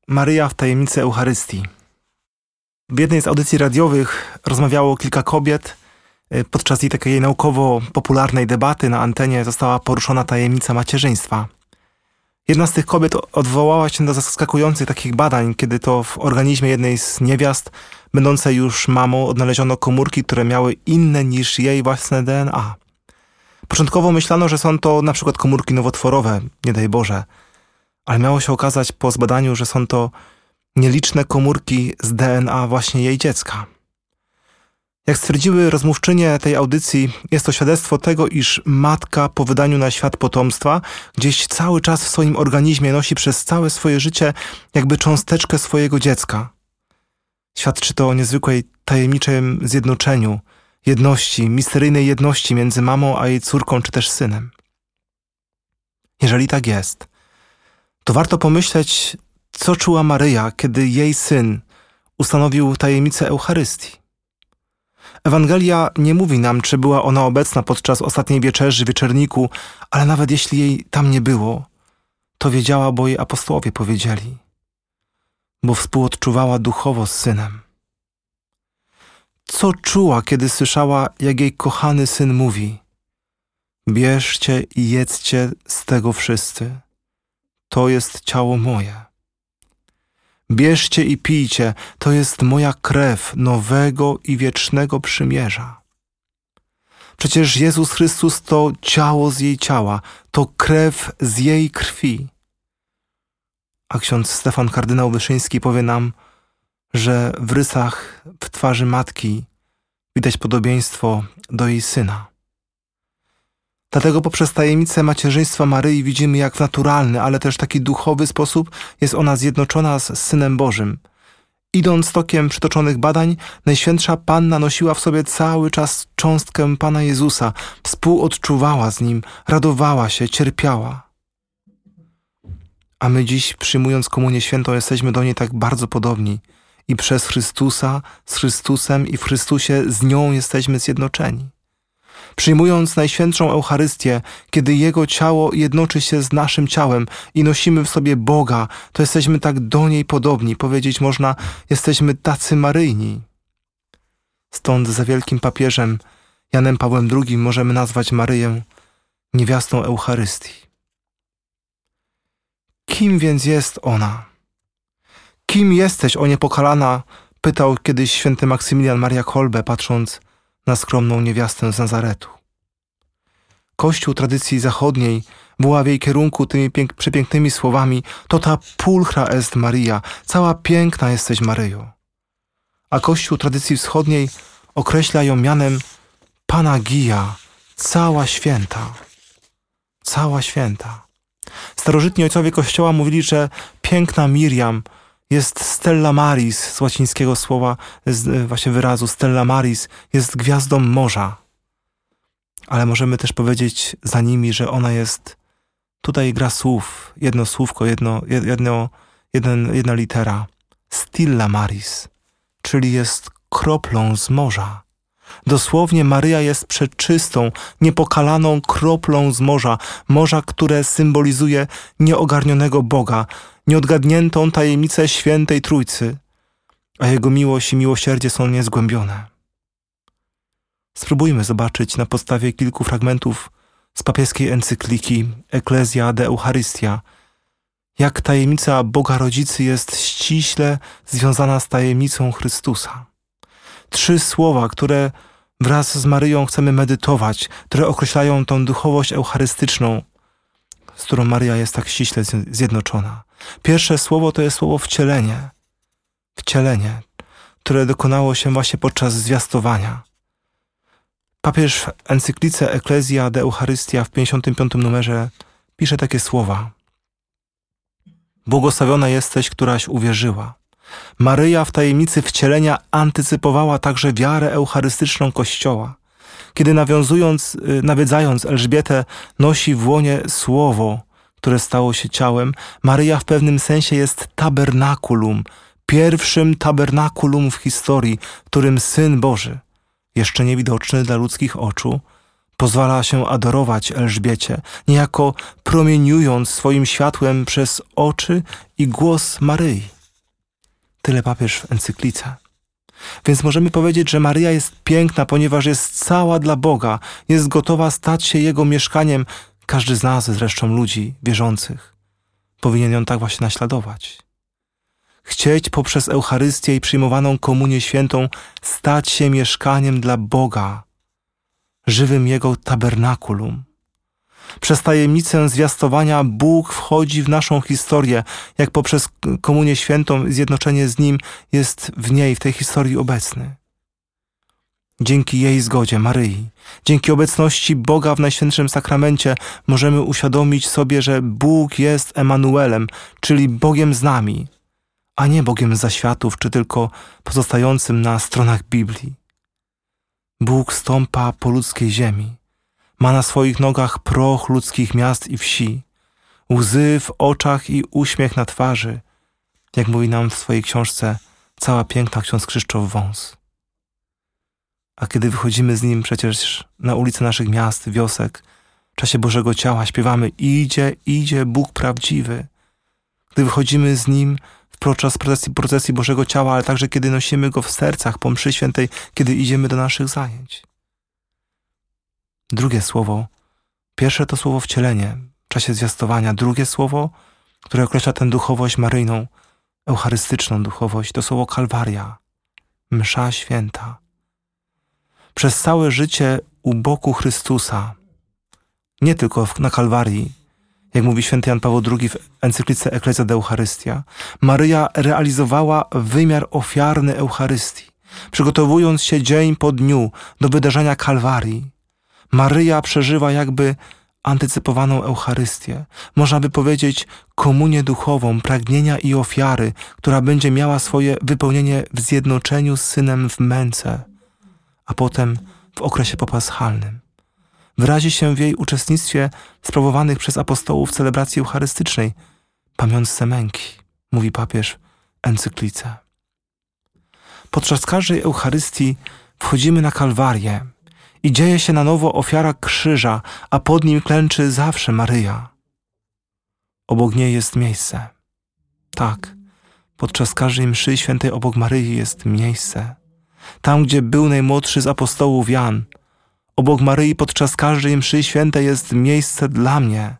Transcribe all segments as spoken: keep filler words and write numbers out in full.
Maryja w tajemnicy Eucharystii. W jednej z audycji radiowych rozmawiało kilka kobiet. Podczas tej takiej naukowo-popularnej debaty na antenie została poruszona tajemnica macierzyństwa. Jedna z tych kobiet odwołała się do zaskakujących takich badań, kiedy to w organizmie jednej z niewiast, będącej już mamą, odnaleziono komórki, które miały inne niż jej własne D N A. Początkowo myślano, że są to na przykład komórki nowotworowe, nie daj Boże, ale miało się okazać po zbadaniu, że są to nieliczne komórki z D N A właśnie jej dziecka. Jak stwierdziły rozmówczynie tej audycji, jest to świadectwo tego, iż matka po wydaniu na świat potomstwa gdzieś cały czas w swoim organizmie nosi przez całe swoje życie jakby cząsteczkę swojego dziecka. Świadczy to o niezwykłej tajemniczym zjednoczeniu, jedności, misteryjnej jedności między mamą a jej córką czy też synem. Jeżeli tak jest, to warto pomyśleć, co czuła Maryja, kiedy jej syn ustanowił tajemnicę Eucharystii. Ewangelia nie mówi nam, czy była ona obecna podczas ostatniej wieczerzy, wieczerniku, ale nawet jeśli jej tam nie było, to wiedziała, bo jej apostołowie powiedzieli, bo współodczuwała duchowo z synem. Co czuła, kiedy słyszała, jak jej kochany syn mówi: bierzcie i jedzcie z tego wszyscy, to jest ciało moje. Bierzcie i pijcie, to jest moja krew nowego i wiecznego przymierza. Przecież Jezus Chrystus to ciało z jej ciała, to krew z jej krwi. A ksiądz Stefan kardynał Wyszyński powie nam, że w rysach w twarzy matki widać podobieństwo do jej syna. Dlatego poprzez tajemnicę macierzyństwa Maryi widzimy, jak w naturalny, ale też taki duchowy sposób jest ona zjednoczona z Synem Bożym. Idąc tokiem przytoczonych badań, Najświętsza Panna nosiła w sobie cały czas cząstkę Pana Jezusa, współodczuwała z Nim, radowała się, cierpiała. A my dziś, przyjmując Komunię Świętą, jesteśmy do niej tak bardzo podobni i przez Chrystusa, z Chrystusem i w Chrystusie z nią jesteśmy zjednoczeni. Przyjmując Najświętszą Eucharystię, kiedy Jego ciało jednoczy się z naszym ciałem i nosimy w sobie Boga, to jesteśmy tak do niej podobni. Powiedzieć można, jesteśmy tacy maryjni. Stąd za wielkim papieżem Janem Pawłem drugim możemy nazwać Maryję niewiastą Eucharystii. Kim więc jest ona? Kim jesteś, o niepokalana? Pytał kiedyś święty Maksymilian Maria Kolbe, patrząc na skromną niewiastę z Nazaretu. Kościół tradycji zachodniej woła w jej kierunku tymi pięk- przepięknymi słowami: to ta pulchra est Maria, cała piękna jesteś Maryjo. A Kościół tradycji wschodniej określa ją mianem Panagia, cała święta. Cała święta. Starożytni ojcowie Kościoła mówili, że piękna Miriam jest Stella Maris, z łacińskiego słowa, z właśnie wyrazu Stella Maris, jest gwiazdą morza. Ale możemy też powiedzieć za nimi, że ona jest, tutaj gra słów, jedno słówko, jedno, jedno, jeden, jedna litera, Stilla Maris, czyli jest kroplą z morza. Dosłownie Maryja jest przeczystą, niepokalaną kroplą z morza, morza, które symbolizuje nieogarnionego Boga, nieodgadniętą tajemnicę Świętej Trójcy, a Jego miłość i miłosierdzie są niezgłębione. Spróbujmy zobaczyć na podstawie kilku fragmentów z papieskiej encykliki Ecclesia de Eucharistia, jak tajemnica Boga Rodzicy jest ściśle związana z tajemnicą Chrystusa. Trzy słowa, które wraz z Maryją chcemy medytować, które określają tą duchowość eucharystyczną, z którą Maryja jest tak ściśle zjednoczona. Pierwsze słowo to jest słowo wcielenie. Wcielenie, które dokonało się właśnie podczas zwiastowania. Papież w encyklice Ecclesia de Eucharistia w pięćdziesiątym piątym numerze pisze takie słowa: błogosławiona jesteś, któraś uwierzyła. Maryja w tajemnicy wcielenia antycypowała także wiarę eucharystyczną Kościoła. Kiedy nawiązując, nawiedzając Elżbietę, nosi w łonie słowo, które stało się ciałem, Maryja w pewnym sensie jest tabernakulum, pierwszym tabernakulum w historii, w którym Syn Boży, jeszcze niewidoczny dla ludzkich oczu, pozwala się adorować Elżbiecie, niejako promieniując swoim światłem przez oczy i głos Maryi. Tyle papież w encyklice. Więc możemy powiedzieć, że Maryja jest piękna, ponieważ jest cała dla Boga, jest gotowa stać się Jego mieszkaniem. Każdy z nas, zresztą ludzi wierzących, powinien ją tak właśnie naśladować. Chcieć poprzez Eucharystię i przyjmowaną Komunię Świętą stać się mieszkaniem dla Boga, żywym Jego tabernakulum. Przez tajemnicę zwiastowania Bóg wchodzi w naszą historię, jak poprzez Komunię Świętą zjednoczenie z Nim jest w niej, w tej historii obecny. Dzięki jej zgodzie, Maryi, dzięki obecności Boga w Najświętszym Sakramencie możemy uświadomić sobie, że Bóg jest Emanuelem, czyli Bogiem z nami, a nie Bogiem z zaświatów, czy tylko pozostającym na stronach Biblii. Bóg stąpa po ludzkiej ziemi. Ma na swoich nogach proch ludzkich miast i wsi, łzy w oczach i uśmiech na twarzy, jak mówi nam w swojej książce cała piękna ksiądz Krzysztof Wąs. A kiedy wychodzimy z nim przecież na ulice naszych miast, wiosek, w czasie Bożego Ciała śpiewamy: idzie, idzie Bóg prawdziwy. Gdy wychodzimy z nim podczas procesji, procesji Bożego Ciała, ale także kiedy nosimy go w sercach po mszy świętej, kiedy idziemy do naszych zajęć. Drugie słowo, pierwsze to słowo wcielenie w czasie zwiastowania, drugie słowo, które określa tę duchowość maryjną, eucharystyczną duchowość, to słowo Kalwaria, msza święta. Przez całe życie u boku Chrystusa, nie tylko na Kalwarii, jak mówi święty Jan Paweł drugi w encyklice Ecclesia de Eucharystia, Maryja realizowała wymiar ofiarny Eucharystii, przygotowując się dzień po dniu do wydarzenia Kalwarii. Maryja przeżywa jakby antycypowaną Eucharystię, można by powiedzieć komunię duchową, pragnienia i ofiary, która będzie miała swoje wypełnienie w zjednoczeniu z Synem w męce, a potem w okresie popaschalnym. Wyrazi się w jej uczestnictwie w sprawowanych przez apostołów celebracji eucharystycznej, pamiątce męki, mówi papież w encyklice. Podczas każdej Eucharystii wchodzimy na Kalwarię i dzieje się na nowo ofiara krzyża, a pod nim klęczy zawsze Maryja. Obok niej jest miejsce. Tak, podczas każdej mszy świętej obok Maryi jest miejsce. Tam, gdzie był najmłodszy z apostołów Jan, obok Maryi podczas każdej mszy świętej jest miejsce dla mnie.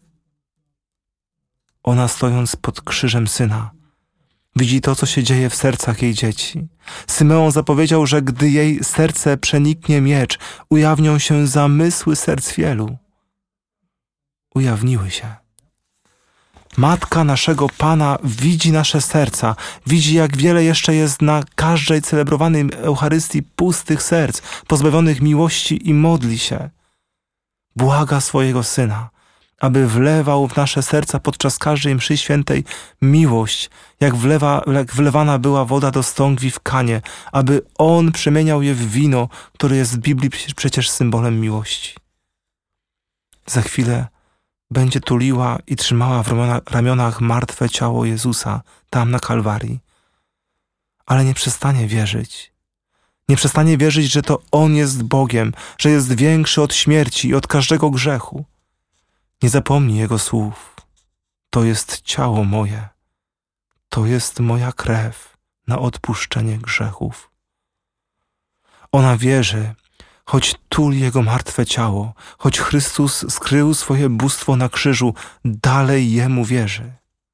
Ona, stojąc pod krzyżem Syna, widzi to, co się dzieje w sercach jej dzieci. Symeon zapowiedział, że gdy jej serce przeniknie miecz, ujawnią się zamysły serc wielu. Ujawniły się. Matka naszego Pana widzi nasze serca, widzi, jak wiele jeszcze jest na każdej celebrowanej Eucharystii pustych serc, pozbawionych miłości, i modli się. Błaga swojego Syna, aby wlewał w nasze serca podczas każdej mszy świętej miłość, jak, wlewa, jak wlewana była woda do stągwi w kanie, aby On przemieniał je w wino, które jest w Biblii przecież symbolem miłości. Za chwilę będzie tuliła i trzymała w ramionach martwe ciało Jezusa tam na Kalwarii. Ale nie przestanie wierzyć. Nie przestanie wierzyć, że to On jest Bogiem, że jest większy od śmierci i od każdego grzechu. Nie zapomnij Jego słów. To jest ciało moje. To jest moja krew na odpuszczenie grzechów. Ona wierzy, choć tuli Jego martwe ciało, choć Chrystus skrył swoje bóstwo na krzyżu, dalej Jemu wierzy.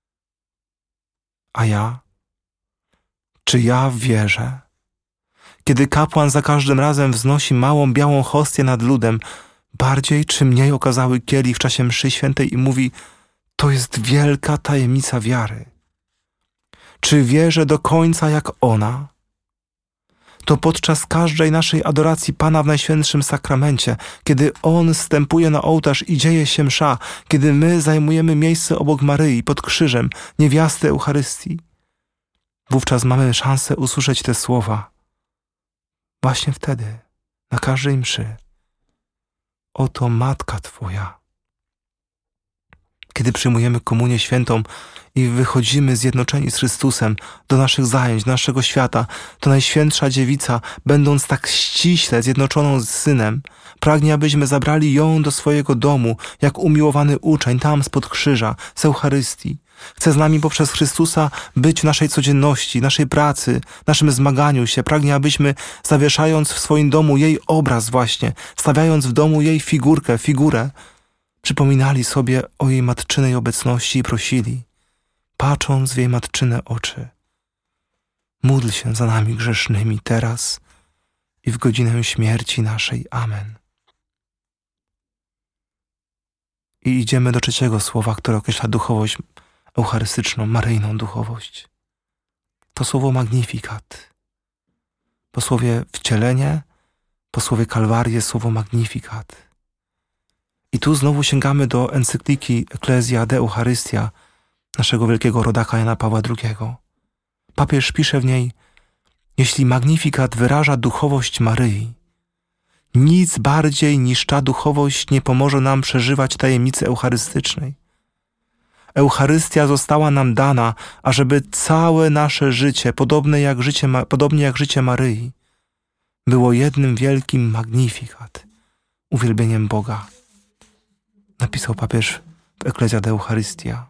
A ja? Czy ja wierzę? Kiedy kapłan za każdym razem wznosi małą białą hostię nad ludem, bardziej czy mniej okazały kielich w czasie mszy świętej i mówi: to jest wielka tajemnica wiary. Czy wierzę do końca jak ona? To podczas każdej naszej adoracji Pana w Najświętszym Sakramencie, kiedy On wstępuje na ołtarz i dzieje się msza, kiedy my zajmujemy miejsce obok Maryi pod krzyżem, niewiasty Eucharystii, wówczas mamy szansę usłyszeć te słowa. Właśnie wtedy, na każdej mszy: oto Matka Twoja. Kiedy przyjmujemy Komunię Świętą i wychodzimy zjednoczeni z Chrystusem do naszych zajęć, do naszego świata, to Najświętsza Dziewica, będąc tak ściśle zjednoczoną z Synem, pragnie, abyśmy zabrali ją do swojego domu, jak umiłowany uczeń tam spod krzyża, z Eucharystii, Chce z nami poprzez Chrystusa być w naszej codzienności, naszej pracy, naszym zmaganiu się. Pragnie, abyśmy zawieszając w swoim domu jej obraz właśnie, stawiając w domu jej figurkę, figurę, przypominali sobie o jej matczynej obecności i prosili, patrząc w jej matczyne oczy: módl się za nami grzesznymi teraz i w godzinę śmierci naszej. Amen. I idziemy do trzeciego słowa, które określa duchowość eucharystyczną, maryjną duchowość. To słowo Magnificat. Po słowie wcielenie, po słowie Kalwarię słowo Magnificat. I tu znowu sięgamy do encykliki Ecclesia de Eucharystia naszego wielkiego rodaka Jana Pawła drugiego. Papież pisze w niej: jeśli Magnificat wyraża duchowość Maryi, nic bardziej niż ta duchowość nie pomoże nam przeżywać tajemnicy eucharystycznej. Eucharystia została nam dana, ażeby całe nasze życie, podobne jak życie, podobnie jak życie Maryi, było jednym wielkim Magnificat, uwielbieniem Boga. Napisał papież w Ecclesia de Eucharystia.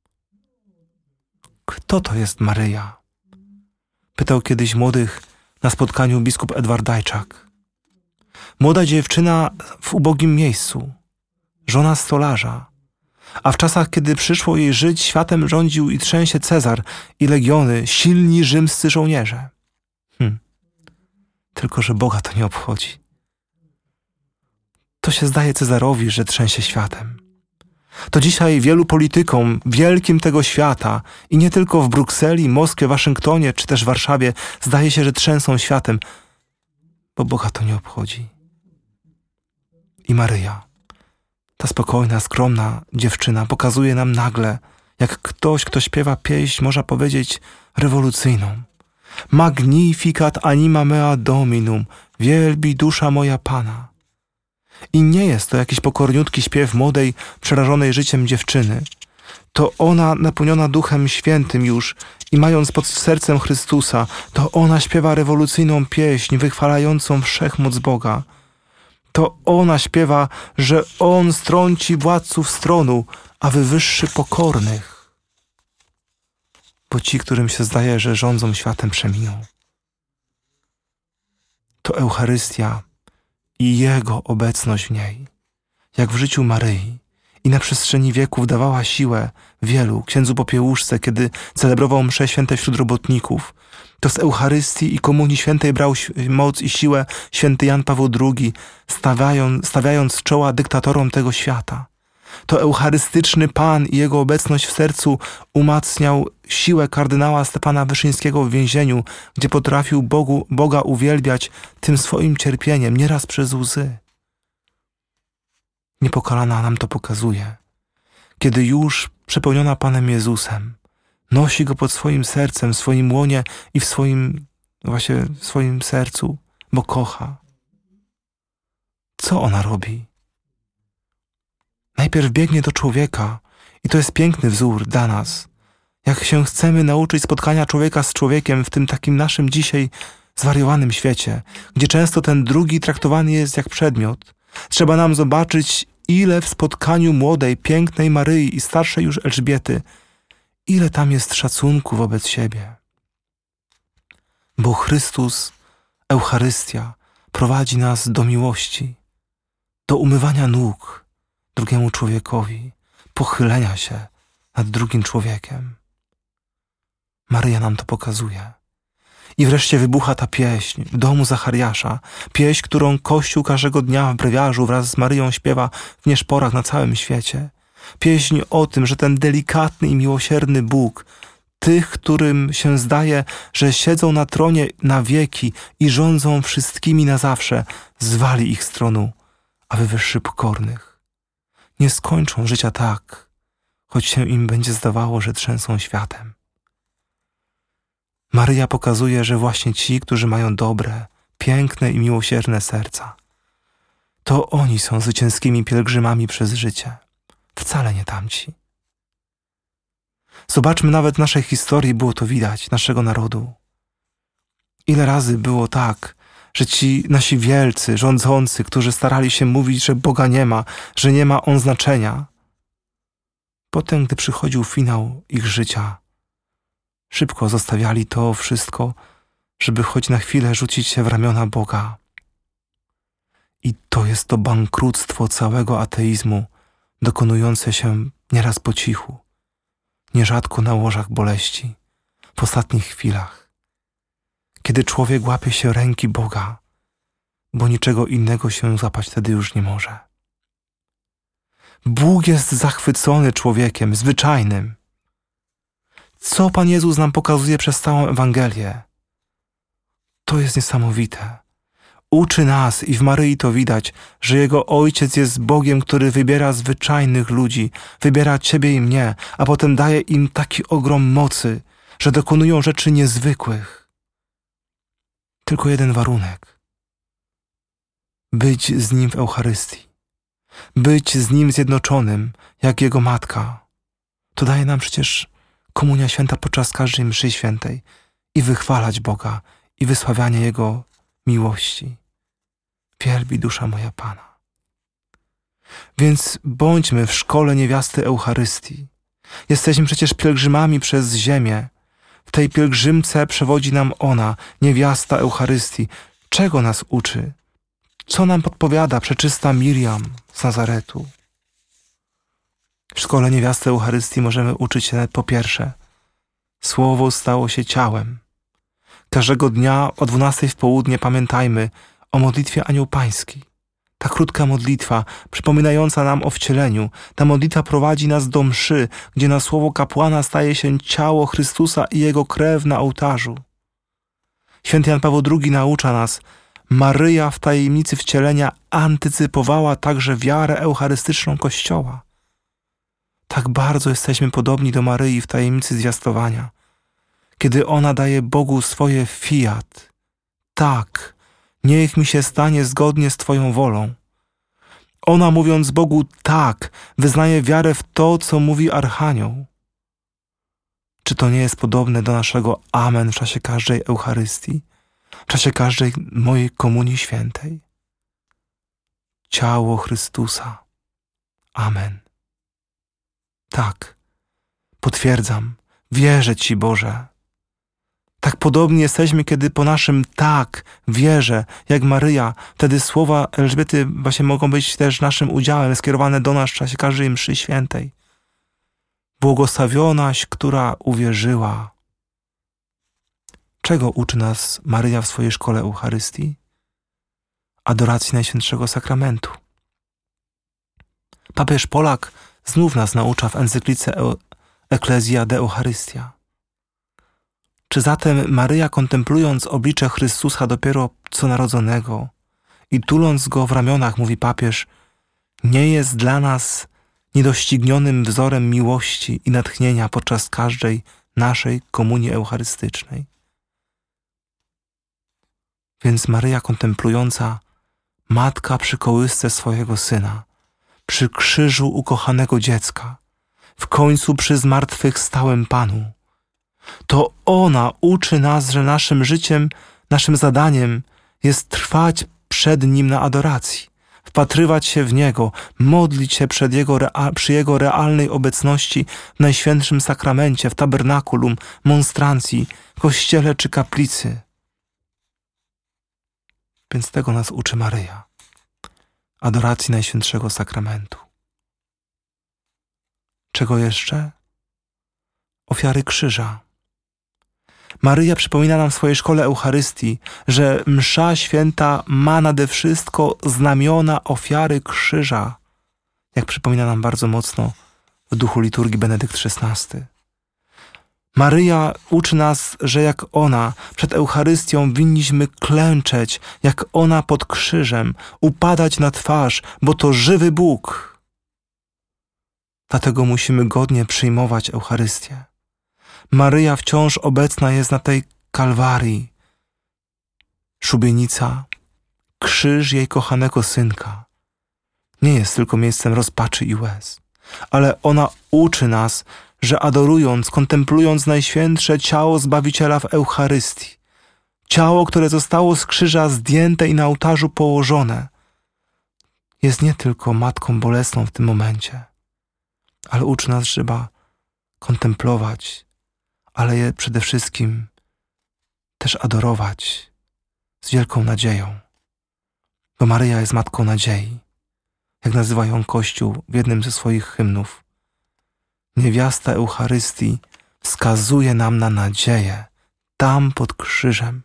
Kto to jest Maryja? Pytał kiedyś młodych na spotkaniu biskup Edward Dajczak. Młoda dziewczyna w ubogim miejscu, żona stolarza, a w czasach, kiedy przyszło jej żyć, światem rządził i trzęsie Cezar i legiony, silni rzymscy żołnierze. Hm. Tylko że Boga to nie obchodzi. To się zdaje Cezarowi, że trzęsie światem. To dzisiaj wielu politykom, wielkim tego świata i nie tylko w Brukseli, Moskwie, Waszyngtonie czy też Warszawie zdaje się, że trzęsą światem, bo Boga to nie obchodzi. I Maryja, ta spokojna, skromna dziewczyna, pokazuje nam nagle, jak ktoś, kto śpiewa pieśń, można powiedzieć, rewolucyjną. Magnificat anima mea Dominum, wielbi dusza moja Pana. I nie jest to jakiś pokorniutki śpiew młodej, przerażonej życiem dziewczyny. To ona, napełniona Duchem Świętym już i mając pod sercem Chrystusa, to ona śpiewa rewolucyjną pieśń wychwalającą wszechmoc Boga. To ona śpiewa, że On strąci władców z tronu, a wywyższy pokornych. Bo ci, którym się zdaje, że rządzą światem, przeminą. To Eucharystia i Jego obecność w niej, jak w życiu Maryi i na przestrzeni wieków dawała siłę wielu, księdzu Popiełuszce, kiedy celebrował msze święte wśród robotników. To z Eucharystii i Komunii Świętej brał moc i siłę święty Jan Paweł drugi, stawiając, stawiając czoła dyktatorom tego świata. To eucharystyczny Pan i Jego obecność w sercu umacniał siłę kardynała Stefana Wyszyńskiego w więzieniu, gdzie potrafił Bogu, Boga uwielbiać tym swoim cierpieniem, nieraz przez łzy. Niepokalana nam to pokazuje, kiedy już przepełniona Panem Jezusem nosi Go pod swoim sercem, w swoim łonie i w swoim, właśnie w swoim sercu, bo kocha. Co ona robi? Najpierw biegnie do człowieka i to jest piękny wzór dla nas. Jak się chcemy nauczyć spotkania człowieka z człowiekiem w tym takim naszym dzisiaj zwariowanym świecie, gdzie często ten drugi traktowany jest jak przedmiot, trzeba nam zobaczyć, ile w spotkaniu młodej, pięknej Maryi i starszej już Elżbiety, ile tam jest szacunku wobec siebie. Bo Chrystus, Eucharystia, prowadzi nas do miłości, do umywania nóg drugiemu człowiekowi, pochylenia się nad drugim człowiekiem. Maryja nam to pokazuje. I wreszcie wybucha ta pieśń w domu Zachariasza, pieśń, którą Kościół każdego dnia w brewiarzu wraz z Maryją śpiewa w nieszporach na całym świecie. Pieśń o tym, że ten delikatny i miłosierny Bóg, tych, którym się zdaje, że siedzą na tronie na wieki i rządzą wszystkimi na zawsze, zwali ich z tronu, a wywyższy pokornych. Nie skończą życia tak, choć się im będzie zdawało, że trzęsą światem. Maryja pokazuje, że właśnie ci, którzy mają dobre, piękne i miłosierne serca, to oni są zwycięskimi pielgrzymami przez życie, wcale nie tamci. Zobaczmy, nawet w naszej historii było to widać, naszego narodu. Ile razy było tak, że ci nasi wielcy, rządzący, którzy starali się mówić, że Boga nie ma, że nie ma On znaczenia, Potem, gdy przychodził finał ich życia, szybko zostawiali to wszystko, żeby choć na chwilę rzucić się w ramiona Boga. I to jest to bankructwo całego ateizmu, dokonujące się nieraz po cichu, nierzadko na łożach boleści, w ostatnich chwilach, kiedy człowiek łapie się ręki Boga, bo niczego innego się złapać wtedy już nie może. Bóg jest zachwycony człowiekiem zwyczajnym. Co Pan Jezus nam pokazuje przez całą Ewangelię? To jest niesamowite. Uczy nas i w Maryi to widać, że Jego Ojciec jest Bogiem, który wybiera zwyczajnych ludzi, wybiera Ciebie i mnie, a potem daje im taki ogrom mocy, że dokonują rzeczy niezwykłych. Tylko jeden warunek. Być z Nim w Eucharystii. Być z Nim zjednoczonym, jak Jego Matka. To daje nam przecież Komunia Święta podczas każdej mszy świętej i wychwalać Boga i wysławianie Jego miłości. Wielbi dusza moja Pana. Więc bądźmy w szkole niewiasty Eucharystii. Jesteśmy przecież pielgrzymami przez ziemię. W tej pielgrzymce przewodzi nam ona, niewiasta Eucharystii. Czego nas uczy? Co nam podpowiada przeczysta Miriam z Nazaretu? W szkole niewiasty Eucharystii możemy uczyć się po pierwsze, Słowo stało się ciałem. Każdego dnia o dwunastej w południe pamiętajmy o modlitwie Anioł Pański. Ta krótka modlitwa, przypominająca nam o wcieleniu, ta modlitwa prowadzi nas do mszy, gdzie na słowo kapłana staje się ciało Chrystusa i Jego krew na ołtarzu. Święty Jan Paweł drugi naucza nas, Maryja w tajemnicy wcielenia antycypowała także wiarę eucharystyczną Kościoła. Tak bardzo jesteśmy podobni do Maryi w tajemnicy zwiastowania, kiedy ona daje Bogu swoje fiat. Tak, niech mi się stanie zgodnie z Twoją wolą. Ona, mówiąc Bogu tak, wyznaje wiarę w to, co mówi Archanioł. Czy to nie jest podobne do naszego amen w czasie każdej Eucharystii, w czasie każdej mojej komunii świętej? Ciało Chrystusa. Amen. Tak, potwierdzam, wierzę Ci, Boże. Tak podobnie jesteśmy, kiedy po naszym tak, wierzę, jak Maryja, wtedy słowa Elżbiety właśnie mogą być też naszym udziałem, skierowane do nas w czasie każdej mszy świętej. Błogosławionaś, która uwierzyła. Czego uczy nas Maryja w swojej szkole Eucharystii? Adoracji Najświętszego Sakramentu. Papież Polak znów nas naucza w encyklice Ecclesia de Eucharystia. Czy zatem Maryja, kontemplując oblicze Chrystusa dopiero co narodzonego i tuląc Go w ramionach, mówi papież, nie jest dla nas niedoścignionym wzorem miłości i natchnienia podczas każdej naszej komunii eucharystycznej? Więc Maryja kontemplująca, matka przy kołysce swojego Syna, przy krzyżu ukochanego dziecka, w końcu przy zmartwychwstałym Panu, to ona uczy nas, że naszym życiem, naszym zadaniem jest trwać przed Nim na adoracji, wpatrywać się w Niego, modlić się przed Jego, przy Jego realnej obecności w Najświętszym Sakramencie, w tabernakulum, monstrancji, kościele czy kaplicy. Więc tego nas uczy Maryja. Adoracji Najświętszego Sakramentu. Czego jeszcze? Ofiary krzyża. Maryja przypomina nam w swojej szkole Eucharystii, że msza święta ma nade wszystko znamiona ofiary krzyża, jak przypomina nam bardzo mocno w duchu liturgii Benedykt szesnasty. Maryja uczy nas, że jak ona przed Eucharystią winniśmy klęczeć, jak ona pod krzyżem, upadać na twarz, bo to żywy Bóg. Dlatego musimy godnie przyjmować Eucharystię. Maryja wciąż obecna jest na tej Kalwarii. Szubienica, krzyż jej kochanego Synka, nie jest tylko miejscem rozpaczy i łez, ale ona uczy nas, że adorując, kontemplując Najświętsze ciało Zbawiciela w Eucharystii, ciało, które zostało z krzyża zdjęte i na ołtarzu położone, jest nie tylko Matką Bolesną w tym momencie, ale uczy nas, że trzeba kontemplować, ale je przede wszystkim też adorować z wielką nadzieją. Bo Maryja jest matką nadziei, jak nazywa ją Kościół w jednym ze swoich hymnów. Niewiasta Eucharystii wskazuje nam na nadzieję tam pod krzyżem.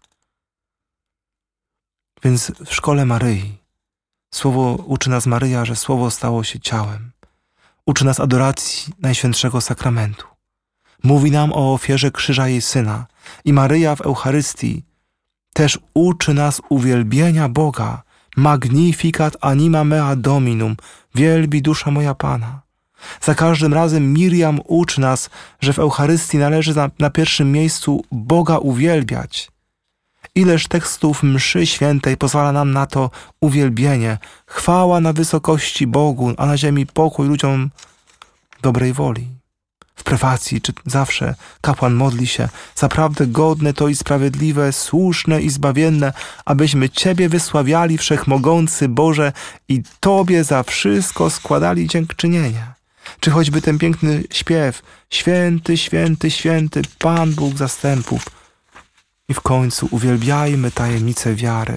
Więc w szkole Maryi słowo uczy nas Maryja, że słowo stało się ciałem. Uczy nas adoracji Najświętszego Sakramentu. Mówi nam o ofierze krzyża jej Syna. I Maryja w Eucharystii też uczy nas uwielbienia Boga. Magnificat anima mea Dominum, wielbi dusza moja Pana. Za każdym razem Miriam uczy nas, że w Eucharystii należy na, na pierwszym miejscu Boga uwielbiać. Ileż tekstów mszy świętej pozwala nam na to uwielbienie. Chwała na wysokości Bogu, a na ziemi pokój ludziom dobrej woli. W prefacji czy zawsze kapłan modli się: zaprawdę godne to i sprawiedliwe, słuszne i zbawienne, abyśmy Ciebie wysławiali, Wszechmogący Boże, i Tobie za wszystko składali dziękczynienie. Czy choćby ten piękny śpiew: święty, święty, święty, Pan Bóg zastępów. I w końcu uwielbiajmy tajemnicę wiary.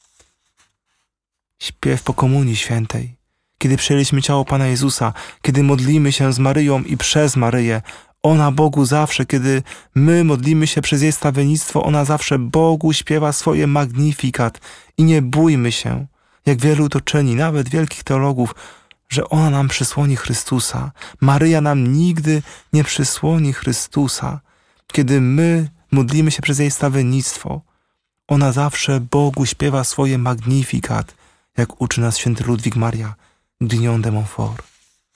Śpiew po Komunii Świętej, kiedy przyjęliśmy ciało Pana Jezusa, kiedy modlimy się z Maryją i przez Maryję, ona Bogu zawsze, kiedy my modlimy się przez jej stawiennictwo, ona zawsze Bogu śpiewa swoje magnifikat. I nie bójmy się, jak wielu to czyni, nawet wielkich teologów, że ona nam przysłoni Chrystusa. Maryja nam nigdy nie przysłoni Chrystusa. Kiedy my modlimy się przez jej stawiennictwo, ona zawsze Bogu śpiewa swoje magnifikat, jak uczy nas święty Ludwik Maria Grignon de Montfort.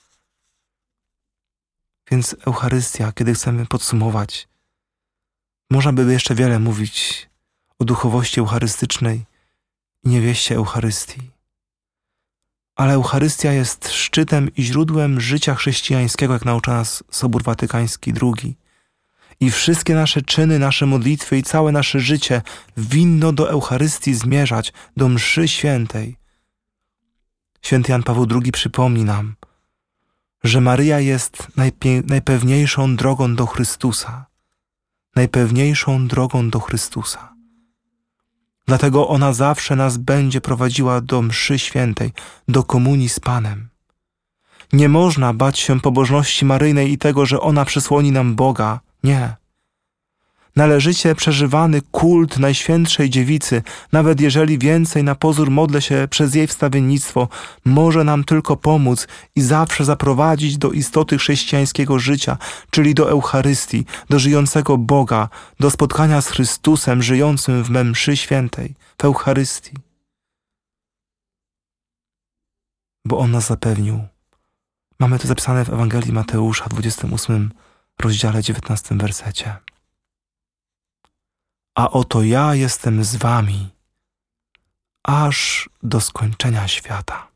Więc Eucharystia, kiedy chcemy podsumować, można by jeszcze wiele mówić o duchowości eucharystycznej i niewieście Eucharystii. Ale Eucharystia jest szczytem i źródłem życia chrześcijańskiego, jak naucza nas Sobór Watykański drugi. I wszystkie nasze czyny, nasze modlitwy i całe nasze życie winno do Eucharystii zmierzać, do mszy świętej. Święty Jan Paweł drugi przypomni nam, że Maryja jest najpie- najpewniejszą drogą do Chrystusa. Najpewniejszą drogą do Chrystusa. Dlatego ona zawsze nas będzie prowadziła do mszy świętej, do komunii z Panem. Nie można bać się pobożności maryjnej i tego, że ona przysłoni nam Boga. Nie. Należycie przeżywany kult Najświętszej Dziewicy, nawet jeżeli więcej na pozór modlę się przez jej wstawiennictwo, może nam tylko pomóc i zawsze zaprowadzić do istoty chrześcijańskiego życia, czyli do Eucharystii, do żyjącego Boga, do spotkania z Chrystusem żyjącym w mszy świętej, w Eucharystii. Bo On nas zapewnił. Mamy to zapisane w Ewangelii Mateusza, w dwudziestym ósmym rozdziale, dziewiętnastym wersecie. A oto ja jestem z wami, aż do skończenia świata.